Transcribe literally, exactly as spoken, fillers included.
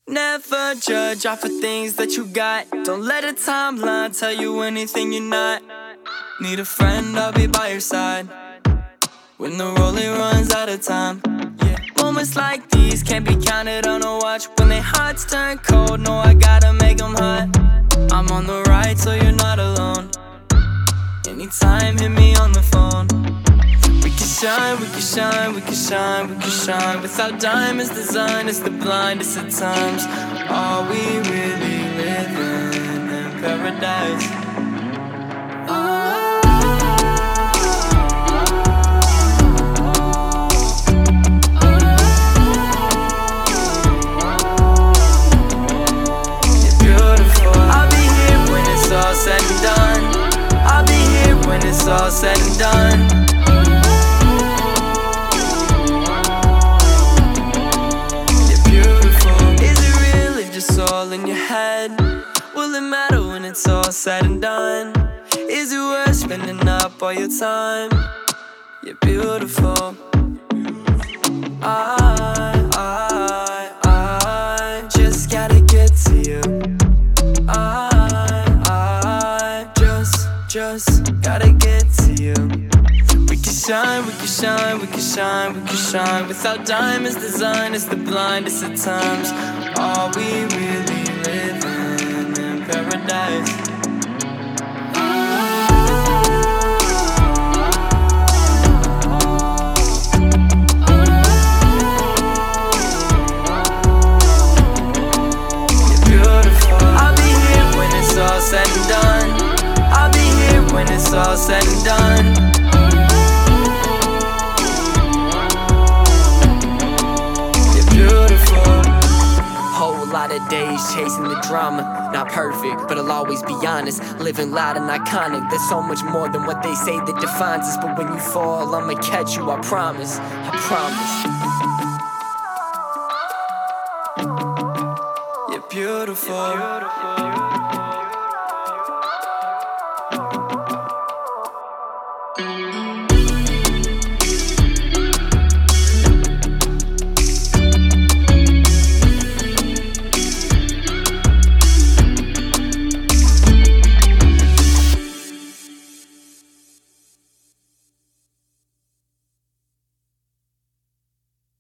Never judge off of things that you got. Don't let a timeline tell you anything you're not. Need a friend, I'll be by your side when the rolling runs out of time. Yeah. Moments like these can't be counted on a watch. When their hearts turn cold, no, I gotta make them hot. I'm on the right, so you're not alone. Anytime, hit me on the phone. We can shine, we can shine, we can shine, we can shine. Without diamonds, design is the blindest at times. Are we really living in paradise? You're beautiful. I'll be here when it's all said and done. I'll be here when it's all said and done. All in your head. Will it matter when it's all said and done? Is it worth spending up all your time? You're beautiful. I, I, I just gotta get to you. I, I just, just gotta get to you. We can shine, we can shine, we can shine, we can shine. Without diamonds, design is the blindest at times. Are we really living in paradise? You're beautiful. I'll be here when it's all said and done. I'll be here when it's all said and done. Lot of days chasing the drama. Not perfect, but I'll always be honest. Living loud and iconic. There's so much more than what they say that defines us. But when you fall, I'ma catch you, I promise. I promise. You're beautiful. You're beautiful.